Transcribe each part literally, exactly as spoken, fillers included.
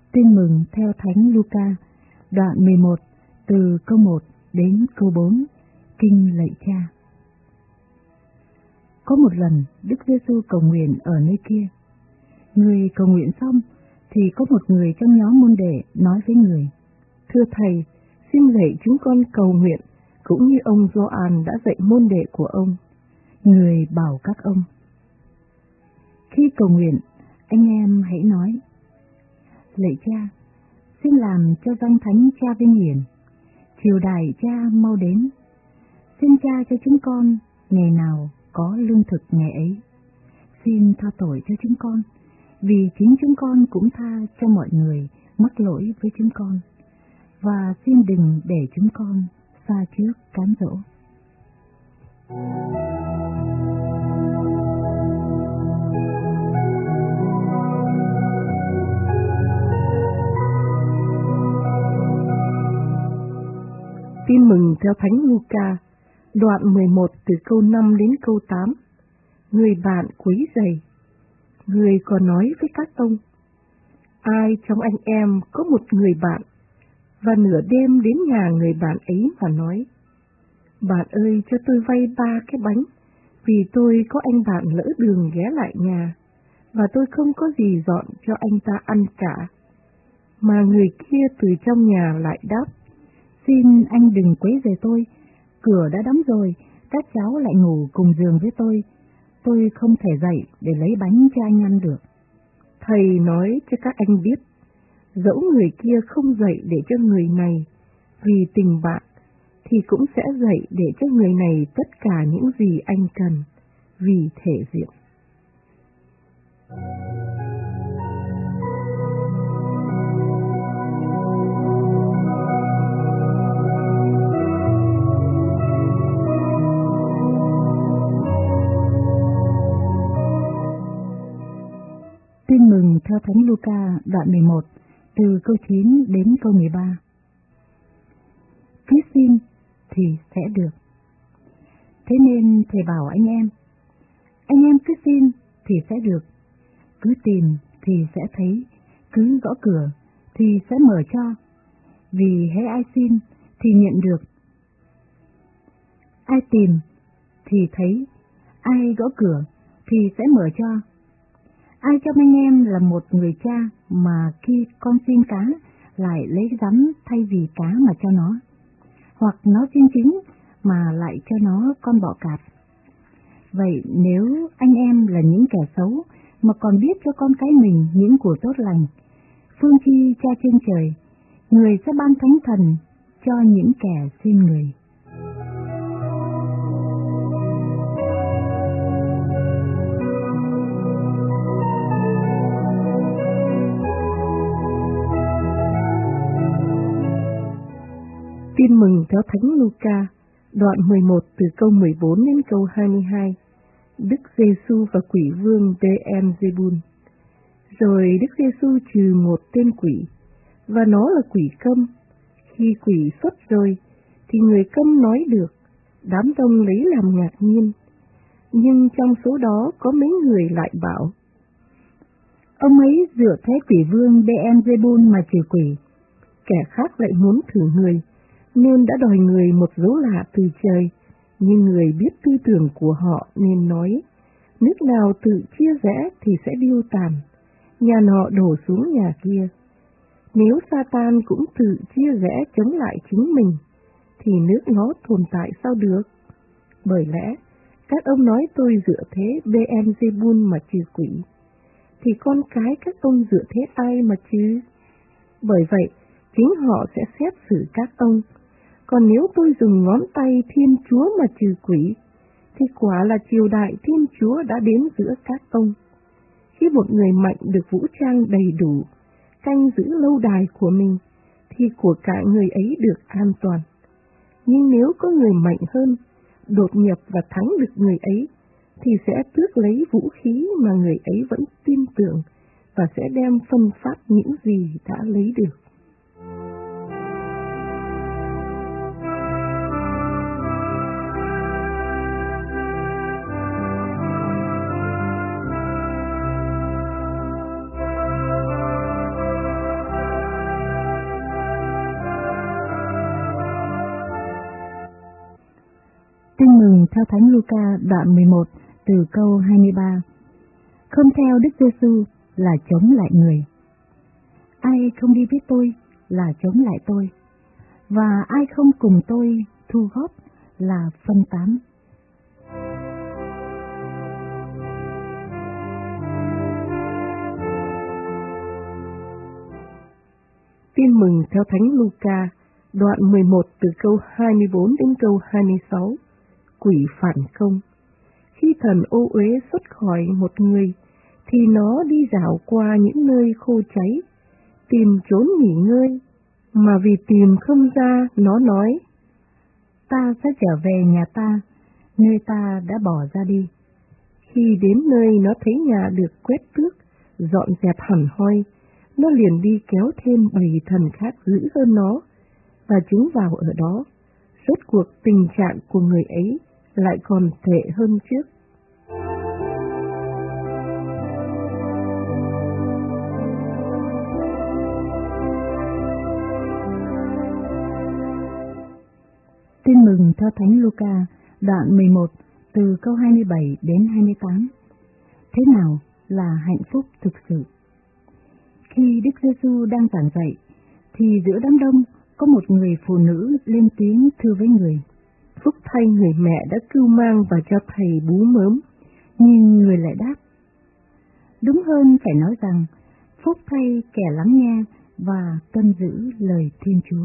Tin mừng theo Thánh Luca, đoạn mười một, từ câu một đến câu bốn, kinh lạy Cha. Có một lần, Đức Giêsu cầu nguyện ở nơi kia. Người cầu nguyện xong, thì có một người trong nhóm môn đệ nói với người: Thưa Thầy, xin dạy chúng con cầu nguyện, cũng như ông Gioan đã dạy môn đệ của ông. Người bảo các ông: Khi cầu nguyện, anh em hãy nói: Lạy Cha, xin làm cho danh thánh Cha vinh hiển, triều đại Cha mau đến. Xin Cha cho chúng con ngày nào có lương thực ngày ấy. Xin tha tội cho chúng con, vì chính chúng con cũng tha cho mọi người mắc lỗi với chúng con. Và xin đừng để chúng con xa trước cám dỗ. Tin mừng theo Thánh Luca, đoạn mười một từ câu năm đến câu tám. Người bạn quấy rầy. Người còn nói với các ông: Ai trong anh em có một người bạn, và nửa đêm đến nhà người bạn ấy và nói: Bạn ơi, cho tôi vay ba cái bánh, vì tôi có anh bạn lỡ đường ghé lại nhà, và tôi không có gì dọn cho anh ta ăn cả. Mà người kia từ trong nhà lại đáp: Xin anh đừng quấy rầy tôi, cửa đã đóng rồi, các cháu lại ngủ cùng giường với tôi, tôi không thể dậy để lấy bánh cho anh ăn được. Thầy nói cho các anh biết, dẫu người kia không dậy để cho người này vì tình bạn, thì cũng sẽ dậy để cho người này tất cả những gì anh cần, vì thể diện. Tin mừng theo Thánh Luca, đoạn mười một, từ câu chín đến câu mười ba. Cứ xin thì sẽ được. Thế nên Thầy bảo anh em, anh em cứ xin thì sẽ được, cứ tìm thì sẽ thấy, cứ gõ cửa thì sẽ mở cho, vì hễ ai xin thì nhận được, ai tìm thì thấy, ai gõ cửa thì sẽ mở cho. Ai trong anh em là một người cha mà khi con xin cá lại lấy rắn thay vì cá mà cho nó, hoặc nó xin trứng mà lại cho nó con bọ cạp? Vậy nếu anh em là những kẻ xấu mà còn biết cho con cái mình những của tốt lành, phương chi Cha trên trời, người sẽ ban thánh thần cho những kẻ xin người. Tin mừng theo Thánh Luca, đoạn mười một từ câu mười bốn đến câu hai mươi hai. Đức Giêsu và quỷ vương Beelzebul. Rồi Đức Giêsu trừ một tên quỷ, và nó là quỷ câm. Khi quỷ xuất rồi, thì người câm nói được, đám đông lấy làm ngạc nhiên. Nhưng trong số đó có mấy người lại bảo: Ông ấy dựa thế quỷ vương Beelzebul mà trừ quỷ. Kẻ khác lại muốn thử người, nên đã đòi người một dấu lạ từ trời, nhưng người biết tư tưởng của họ nên nói: Nước nào tự chia rẽ thì sẽ điêu tàn, nhà nọ đổ xuống nhà kia. Nếu Satan cũng tự chia rẽ chống lại chính mình, thì nước nó tồn tại sao được? Bởi lẽ, các ông nói tôi dựa thế Beelzebul mà trừ quỷ, thì con cái các ông dựa thế ai mà trừ? Bởi vậy, chính họ sẽ xét xử các ông. Còn nếu tôi dùng ngón tay Thiên Chúa mà trừ quỷ, thì quả là triều đại Thiên Chúa đã đến giữa các ông. Khi một người mạnh được vũ trang đầy đủ, canh giữ lâu đài của mình, thì của cả người ấy được an toàn. Nhưng nếu có người mạnh hơn, đột nhập và thắng được người ấy, thì sẽ tước lấy vũ khí mà người ấy vẫn tin tưởng, và sẽ đem phân phát những gì đã lấy được. Tin mừng theo Thánh Luca đoạn mười một từ câu hai mươi ba. Không theo Đức Giêsu là chống lại người. Ai không đi với tôi là chống lại tôi, và ai không cùng tôi thu góp là phân tán. Tin mừng theo Thánh Luca, đoạn mười một từ câu hai mươi bốn đến câu hai mươi sáu. Quỷ phản công. Khi thần ô uế xuất khỏi một người, thì nó đi dạo qua những nơi khô cháy, tìm trốn nghỉ ngơi, mà vì tìm không ra, nó nói: Ta sẽ trở về nhà ta, nơi ta đã bỏ ra đi. Khi đến nơi nó thấy nhà được quét tước, dọn dẹp hẳn hoi, nó liền đi kéo thêm bảy thần khác dữ hơn nó, và chúng vào ở đó. Rốt cuộc tình trạng của người ấy lại còn tệ hơn trước. Tin mừng theo Thánh Luca, đoạn mười một, từ câu hai mươi bảy đến hai mươi tám. Thế nào là hạnh phúc thực sự? Khi Đức Giêsu đang giảng dạy, thì giữa đám đông có một người phụ nữ lên tiếng thưa với người: Phúc thay người mẹ đã cưu mang và cho thầy bú mớm. Nhưng người lại đáp: Đúng hơn phải nói rằng, phúc thay kẻ lắng nghe và tuân giữ lời Thiên Chúa.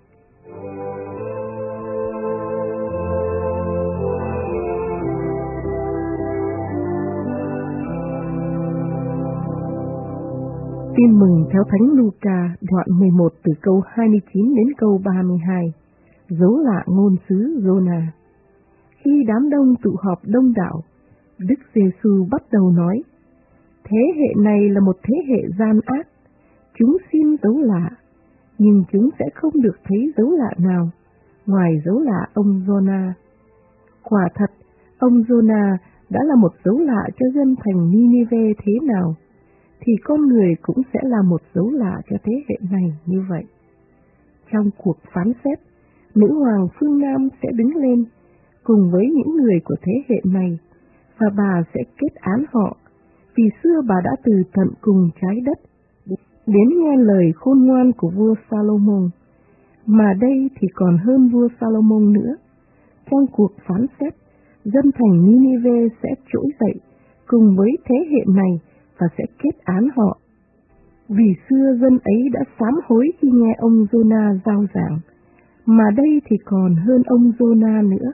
Tin mừng theo Thánh Luca, đoạn mười một từ câu hai mươi chín đến câu ba mươi hai. Dấu lạ ngôn sứ Giô-na. Khi đám đông tụ họp đông đảo, Đức Giêsu bắt đầu nói: Thế hệ này là một thế hệ gian ác. Chúng xin dấu lạ, nhưng chúng sẽ không được thấy dấu lạ nào, ngoài dấu lạ ông Giô-na. Quả thật, ông Giô-na đã là một dấu lạ cho dân thành Ni-nê-vê thế nào, thì con người cũng sẽ là một dấu lạ cho thế hệ này như vậy. Trong cuộc phán xét, nữ hoàng phương Nam sẽ đứng lên cùng với những người của thế hệ này, và bà sẽ kết án họ, vì xưa bà đã từ tận cùng trái đất đến nghe lời khôn ngoan của vua Salomon, mà đây thì còn hơn vua Salomon nữa. Trong cuộc phán xét, dân thành Ni-nê-vê sẽ trỗi dậy cùng với thế hệ này và sẽ kết án họ. Vì xưa dân ấy đã sám hối khi nghe ông Giô-na rao giảng, mà đây thì còn hơn ông Giô-na nữa.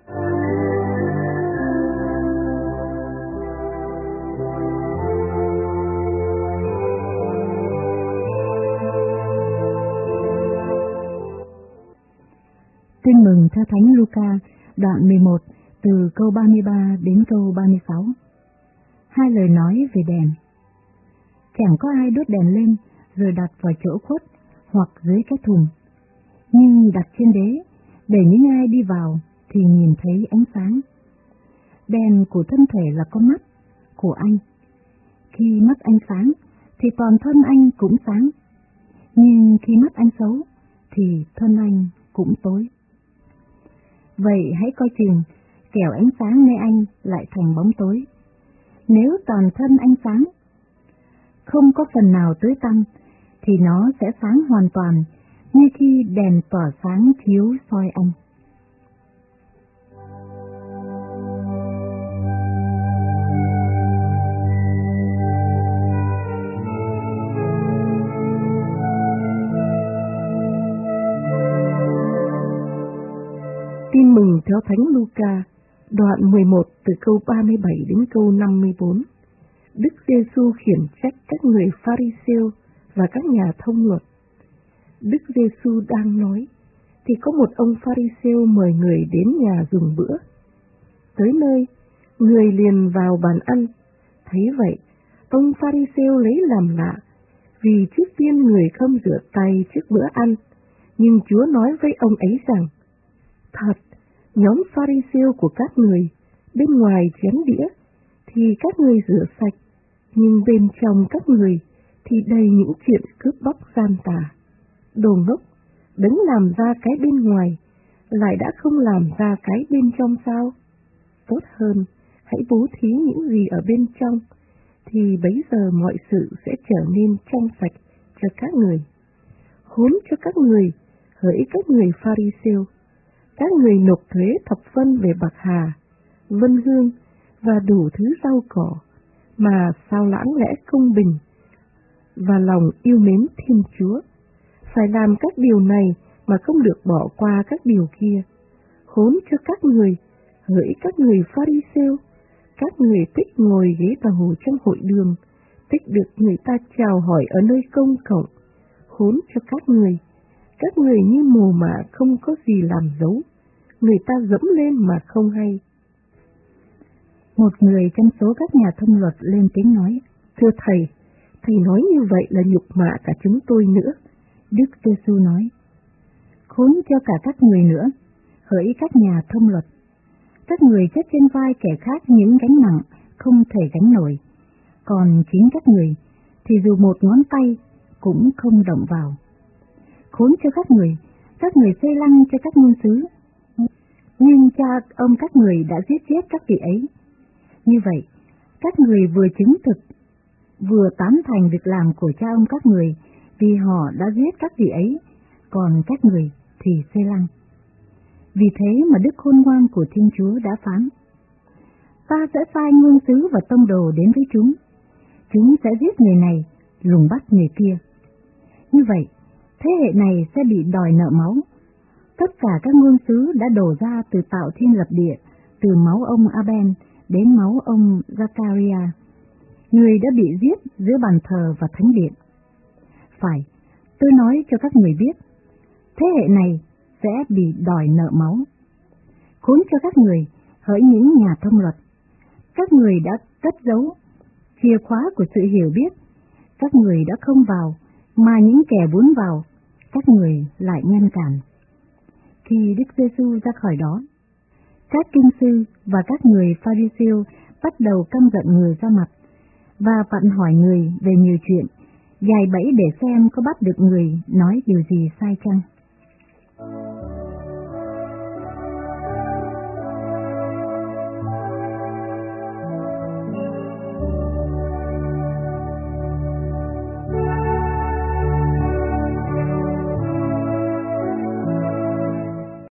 Tin mừng theo Thánh Luca, đoạn mười một, từ câu ba mươi ba đến câu ba mươi sáu. Hai lời nói về đèn. Chẳng có ai đốt đèn lên rồi đặt vào chỗ khuất hoặc dưới cái thùng, nhưng đặt trên đế, để những ai đi vào thì nhìn thấy ánh sáng. Đèn của thân thể là con mắt của anh. Khi mắt anh sáng thì toàn thân anh cũng sáng, nhưng khi mắt anh xấu thì thân anh cũng tối. Vậy hãy coi chừng, kẻo ánh sáng nơi anh lại thành bóng tối. Nếu toàn thân anh sáng, không có phần nào tối tăm, thì nó sẽ sáng hoàn toàn, như khi đèn tỏa sáng chiếu soi anh. Tin mừng theo Thánh Luca, đoạn mười một từ câu ba mươi bảy đến câu năm mươi bốn. Đức Giêsu khiển trách các người Pha-ri-siêu và các nhà thông luật. Đức Giêsu đang nói, thì có một ông Pha-ri-siêu mời người đến nhà dùng bữa. Tới nơi, người liền vào bàn ăn. Thấy vậy, ông Pha-ri-siêu lấy làm lạ, vì trước tiên người không rửa tay trước bữa ăn. Nhưng Chúa nói với ông ấy rằng: Thật, nhóm Pha-ri-siêu của các người, bên ngoài chén đĩa thì các người rửa sạch, nhưng bên trong các người thì đầy những chuyện cướp bóc gian tà. Đồ ngốc, đấng làm ra cái bên ngoài lại đã không làm ra cái bên trong sao? Tốt hơn, hãy bố thí những gì ở bên trong, thì bấy giờ mọi sự sẽ trở nên trong sạch cho các người. Khốn cho các người, hỡi các người Pha-ri-siêu, các người nộp thuế thập phân về bạc hà, vân hương và đủ thứ rau cỏ, mà sao lãng lẽ công bình và lòng yêu mến Thiên Chúa. Phải làm các điều này mà không được bỏ qua các điều kia. Khốn cho các người, hỡi các người Pha-ri-siêu, các người thích ngồi ghế bầu trong hội đường, thích được người ta chào hỏi ở nơi công cộng. Khốn cho các người, các người như mồ mả không có gì làm dấu, người ta dẫm lên mà không hay. Một người trong số các nhà thông luật lên tiếng nói: Thưa thầy, thầy nói như vậy là nhục mạ cả chúng tôi nữa. Đức Giê-xu nói: Khốn cho cả các người nữa, hỡi các nhà thông luật, các người chất trên vai kẻ khác những gánh nặng không thể gánh nổi, còn chính các người thì dù một ngón tay cũng không động vào. Khốn cho các người, các người xây lăng cho các ngôn sứ, nhưng cha ông các người đã giết chết các vị ấy. Như vậy, các người vừa chứng thực, vừa tán thành việc làm của cha ông các người, vì họ đã giết các vị ấy, còn các người thì xây lăng. Vì thế mà đức khôn ngoan của Thiên Chúa đã phán: Ta sẽ sai ngôn sứ và tông đồ đến với chúng, chúng sẽ giết người này, lùng bắt người kia. Như vậy, thế hệ này sẽ bị đòi nợ máu. Tất cả các ngôn sứ đã đổ ra từ tạo thiên lập địa, từ máu ông Abel đến máu ông Zachariah, người đã bị giết giữa bàn thờ và thánh điện. Phải, tôi nói cho các người biết, thế hệ này sẽ bị đòi nợ máu. Khốn cho các người, hỡi những nhà thông luật, các người đã cất giấu chìa khóa của sự hiểu biết, các người đã không vào, mà những kẻ muốn vào, các người lại ngăn cản. Khi Đức Giê-xu ra khỏi đó, các kinh sư và các người Pha-ri-siêu bắt đầu căm giận người ra mặt, và vặn hỏi người về nhiều chuyện, gài bẫy để xem có bắt được người nói điều gì sai chăng.